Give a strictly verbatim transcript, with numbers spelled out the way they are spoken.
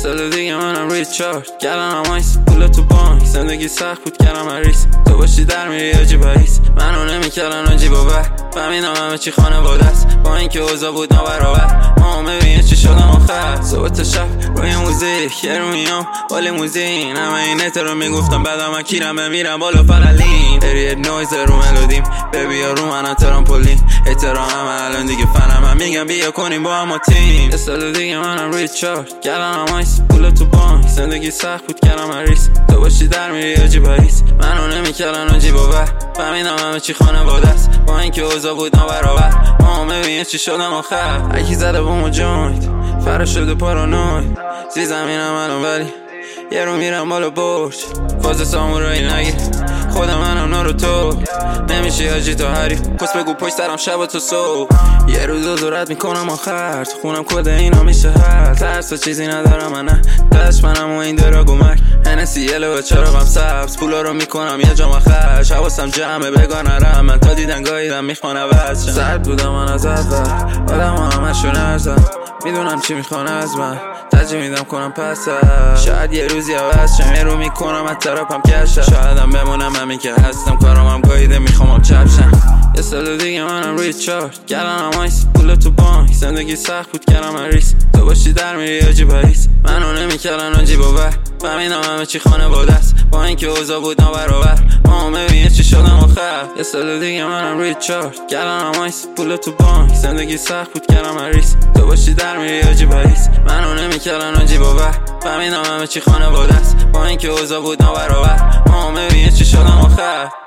سال دیگه منم ریچارد کردم همایس پول تو بانک زندگی سخت بود کردم هریس تو باشی در میری آجی بایس منو نمیکردن آجی باور فهمیدم همه چی خانواده است با اینکه اوضاع بود نابرابر ما میبینی چی شدم آخر صبح تا شب روی موزیک یه رو میام بالی موزین همه این رو میگفتم بعدم من کیرم بمیرم بالا فرالین هریت نویز رو ملودیم ببی ها رو من ترامپولین احترام همه الان دیگه فنم هم میگم بیا کنیم با هم تیم یه سال دیگه منم ریچارد کردم همایس پول تو بانک زندگی سخت بود کردم هریس تو باشی در میری آجی بایس منو نمیکردن آجی باور فهمیدم همه چی خانواده است با اینکه اوضاع بود نابرابر ما میبینی چی شدم آخر هرکی زده بومو جوینت فرا شده پارانوید زی زمینم الان ولی یه رو میرم بالا برج فاز سامورایی نگیر خودم منم نارو تو نمیشه آجی تو حریف پس بگو پشت سرم شب تو صبح یه روز دورت میکنم آخر تو خونم کده اینا میشه هر ترس و چیزی ندارم من نه دشمنم و این دراغو مک هنسی یله و چراغم سبز پولا رو میکنم یه جام خرش حواسم جمعه بگانه رم من تا دیدن گاهیدم میخوانه وزشم سرد بودم من از اول آدم همشو نرزم میدونم چی میخوان از من ترجیح میدم کنم پس شاید یه روزی عوض شم یه رو میکنم از طرفم کشم شایدم بمونم همین که هستم کارم هم گاییده میخوام چپشم یه سال دیگه منم ریچارد کردم همایس پول تو بانک زندگی سخت بود کردم هریس تو باشی در میری آجی بایس منو نمیکردن آجی باور فهمیدم همه چی خانواده است با اینکه اوضاع بود نابرابر ما میبینی چی شدم آخر یه سال دیگه منم ریچارد کردم همایس پول تو بانک زندگی سخت بود کردم هریس تو باشی در میری آجی بایس منو نمیکردن آجی باور فهمیدم همه چی خانواده است با اینکه اوضاع بود نابرابر ما میبینی چی شدم آخر